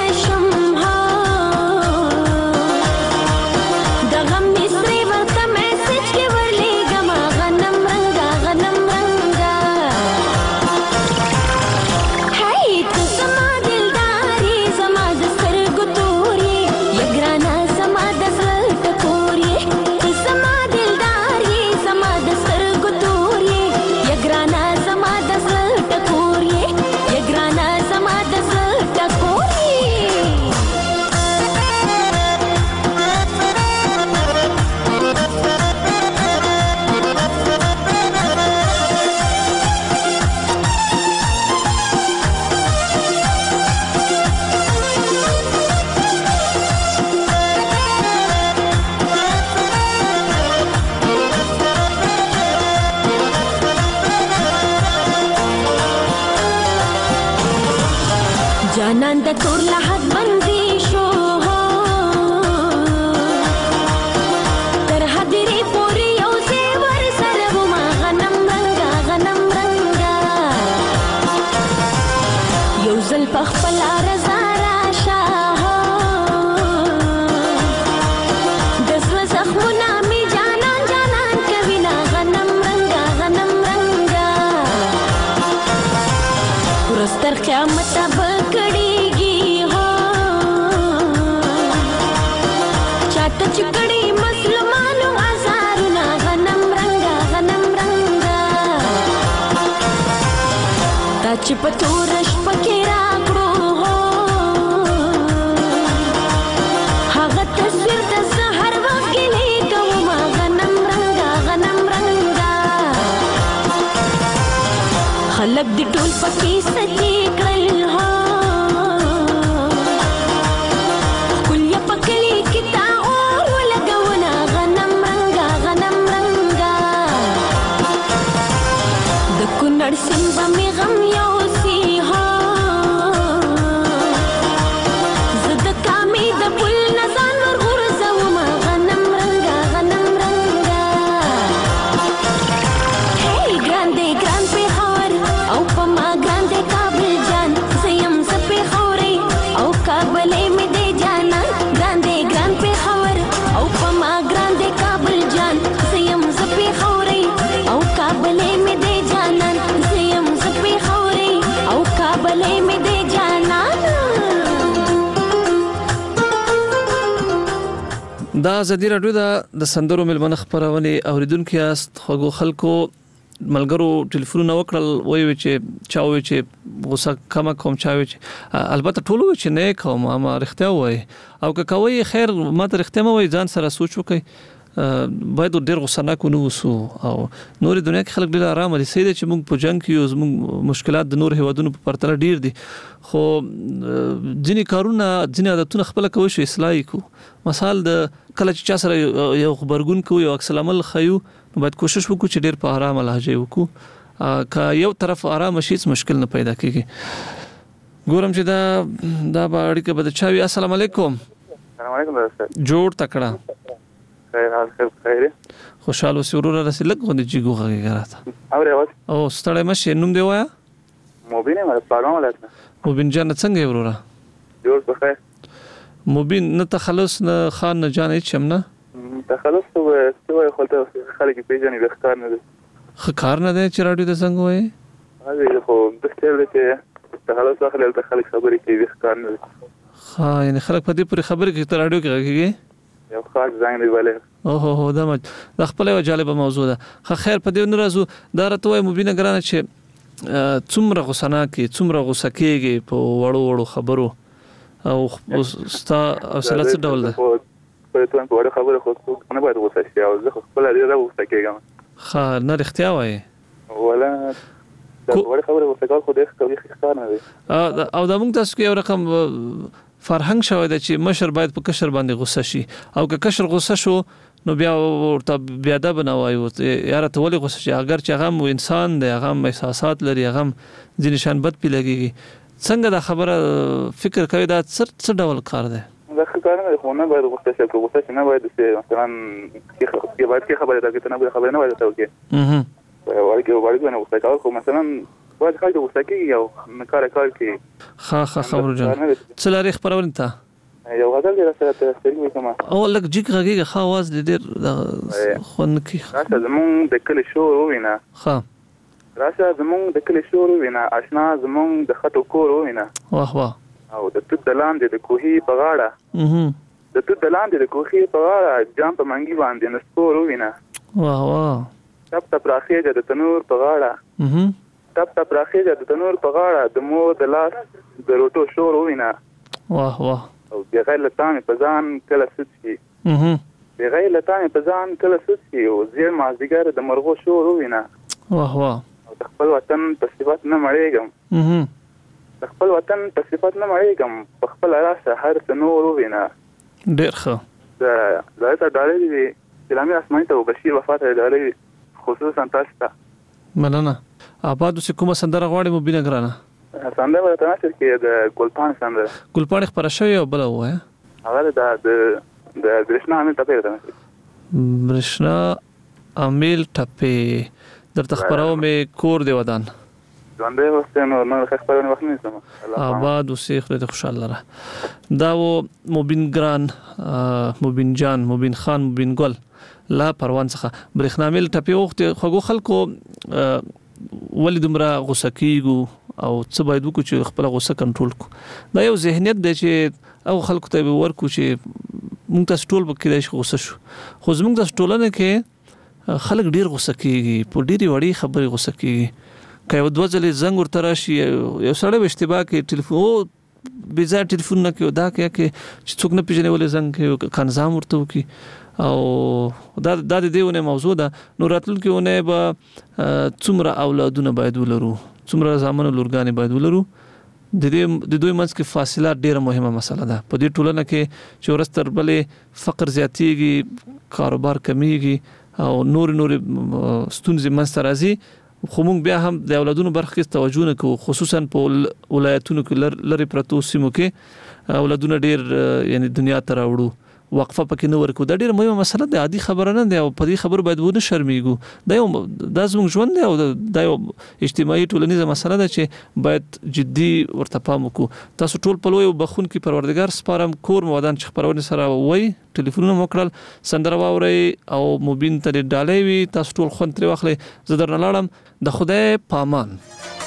جانان د تور لحد بندي شو تر حدري پوري یو زیور سره وما غنم رنگا غنم رنگا یو زل پخپل رضا راشا دسو زخمنا می جانان جانان کوینا غنم رنگا غنم رنگا ورستر قیامت چکڑی مسلمانو ازارنا غنم رنگا غنم رنگا تا چې پتورش پکې راکړو هغه تصویر د سحر وخت کې لیکم غنم رنگا غنم رنگا خلک دې ټول پکې سچې کړل هو کل یا پکلی کتا کنړ سیمه می غم یو سی ها زد کامی د پل نزان ور غرزو ما غنم رنگا غنم رنگا هی ګران دې ګران په هور او په ما ګران دې کابل جان زیم زپه में दे जाना دا ازادي رادیو د سندرو ملمنه خبرونه اوریدونکو یاست خو خلکو ملګرو ټلیفون وکړل وایي چې چاوي چې غوسه کم کوم چاوي چې البته ټول وایي چې نه کوم ما رښتیا وایي او که کوي خیر ما ته رښتیا مو وایي ځان سره سوچ وکړي باید ډېر غوسه نه کو نو وسو او نور دنیا کې خلک ډېر آرام دي سیده چې موږ په جنگ کې یو موږ مشکلات د نور هیوادونو په پرتله ډېر دي خو ځینې کارونه ځینې عادتونه خپل کوي شو اصلاحي کو مثال د کله چې چا سره یو خبرګون کوي او عکس العمل خيو نو باید کوشش وکړو چې ډېر په آرام لهجه وکړو که یو طرف آرام شي مشکل نه پیدا کیږي ګورم چې دا دا باندې به د چاوي السلام علیکم السلام علیکم استاد جوړ تکړه خیر حال خیر خیر خوشاله سرور رسیلک غو د جګو غږی راته اور اواز او ستړی مشه نوم دی وایا مبین ما پاګم ولاتنه مبین جان څنګه ورورا جوړ په خیر مبین نه تخلص نه خان نه جان هیڅ هم نه تخلص تو تو خلک خلک پیژنې د ښکار نه ښکار نه دی چې راډیو د څنګه وای هغه خو د ستل چې تخلص اخلي د خلک خبرې کوي ښکار نه ها یعنی خلک په دې پر خبرې کې تر راډیو کې راګي یو خاص ځای دی ولې او هو هو دا د خپل یو جالب موضوع ده خو خیر په دې نه راځو دا راته وای مبینه ګرانه چې څومره غوسه کې څومره غوسه کېږي په وړو وړو خبرو او ستا اصله څه ډول ده په توګه په وړو خبرو خو نه باید غوسه شي او زه خپل لري غوسه کېږم خا نه رښتیا وای ولا دا وړو خبرو غوسه کول خو دې کوي ښکار نه دی او دا موږ تاسو کې یو رقم فرهنګ شوی دی چې مشر باید په کشر باندې غوسه شي او که کشر غوسه شو نو بیا ورته بیا د بنوایو یاره ته ولې غوسه شي اگر چې هغه انسان دی هغه احساسات لري هغه ځینې شان بد پی لګيږي څنګه دا خبره فکر کوي دا څه ډول کار دی دا ښکار نه خو نه باید غوسه شي غوسه شي نه باید چې مثلا کې باید کې خبره دا کې نه باید خبره نه باید ته وکي اها ورګه ورګه نه غوسه کوي خو مثلا باید خلک غوسه کوي او نکاره کار کوي خا خا خبرو جان څه لري خبرونه ته یو غزل دی سره ترستګي کومه او لک جګ غږی خا आवाज ډېر خون کی راشه زمون د کلی شور وینا ها راشه زمون د کلی شور وینا آشنا زمون د خطو کور وینا واه واه او د توت دلان د کوهي په غاړه اها د توت دلان د کوهي په غاړه جام په منګي باندې نسکور وینا واه واه تپ تپ راخیږي د تنور په غاړه اها تپ تپ راخیږي د تنور په غاړه د مور د لاس د روټو شور وینا واه واه او بغیر لتان په ځان کله سچي اها بغیر لتان په ځان کله سچي او زیر مازیګر د مرغو شور وینا واه واه او د خپل وطن په صفات نه مړېږم اها د خپل وطن په صفات نه مړېږم په خپل راشه هر څه نور وینا ډېر ښه دا دا ته ډالې دي اسلامي اسماني ته بشیر وفات ډالې خصوصا تاسو ته مننه آباد اوس کومه سندره غواړي مبینه ګرانه سندره ورته نشر کې د ګلپان سندره ګلپان خبره شوی او بل وای هغه د د برشنا امیل ټپه ورته برشنا امیل ټپه درته خبرو مې کور دی ودان ژوندې وسته نو نو خبرونه وخت نه سم آباد اوسې خره خوشاله را دا و مبین ګران مبین جان مبین خان مبین ګل لا پروان څخه برښنا امیل ټپه وخت خو خلکو ولې دومره غوسه کیږو او څه باید وکړو چې خپل غوسه کنټرول کړو دا یو ذهنیت دی چې او خلکو ته ورکو چې موږ تاسو ټول به کېدای شي غوسه شو خو زموږ د ټولنه کې خلک ډیر غوسه کیږي په ډیری وړي خبرې غوسه کیږي که یو دوه ځلې زنګ ورته راشي یو سړی به اشتباه کوي ټلیفون او بې ځایه ټلیفون نه کوي دا کوي چې څوک نه پېژني ولې زنګ کوي که نظام ورته وکړي او دا د دې ونه موضوع ده نو راتلونکي ونه به څومره اولادونه باید ولرو څومره زامن لورګانې باید ولرو د دې د دوی منځ کې فاصله ډیره مهمه مسله ده په دې ټولنه کې چې ورستر بلې فقر زیاتېږي کاروبار کمیږي او نور نور ستونزې منځ ته راځي خو موږ بیا هم د اولادونو برخه کې توجه نه کوو خصوصا په ولایتونو کې لری پرتو سیمو کې اولادونه ډیر یعنی دنیا ته راوړو وقفه پکې نه ورکو دا ډیره مهمه مسله ده عادي خبره نه ده او په دې خبر باید ونه شرمېږو دا یو د زموږ ژوند دی او دا یو اجتماعي ټولنیزه مسله ده چې باید جدي ورته پام وکړو تاسو ټول په لوی بخون کې پروردګار سپارم کور مودان چې خبرونه سره وای ټلیفونونه موکړل سندره واوري او مبین ته ډالې وي تاسو ټول خون تر واخلې زه درنه لاړم د خدای پامان